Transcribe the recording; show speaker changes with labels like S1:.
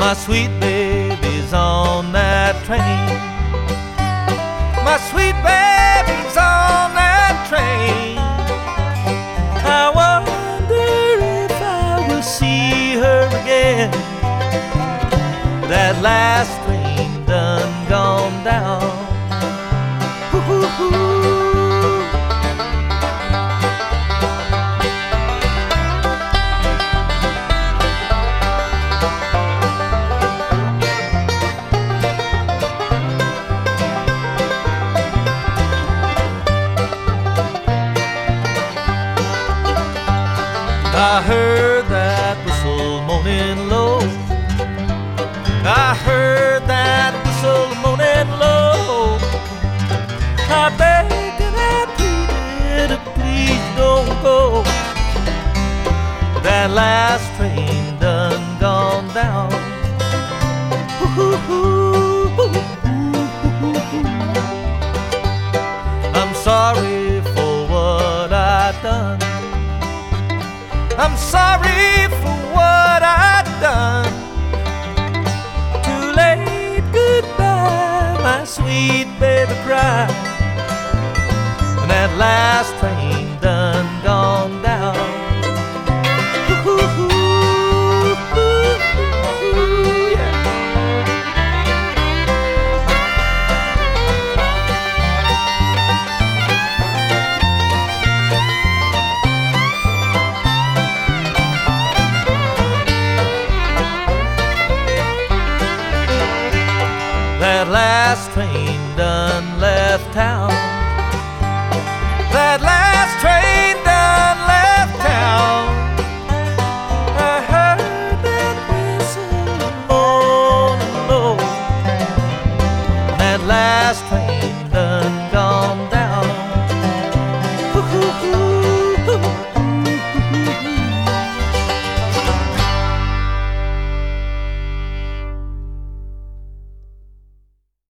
S1: My sweet baby's on that train. My sweet baby's on that train. I wonder if I will see her again. That last train done gone down. Ooh. I heard that whistle moaning low. I heard that whistle moaning low. I begged and I pleaded, please don't go. That last train done gone down. I'm sorry for what I've done. I'm sorry for what I've done. Too late, goodbye, my sweet baby cried. And that last train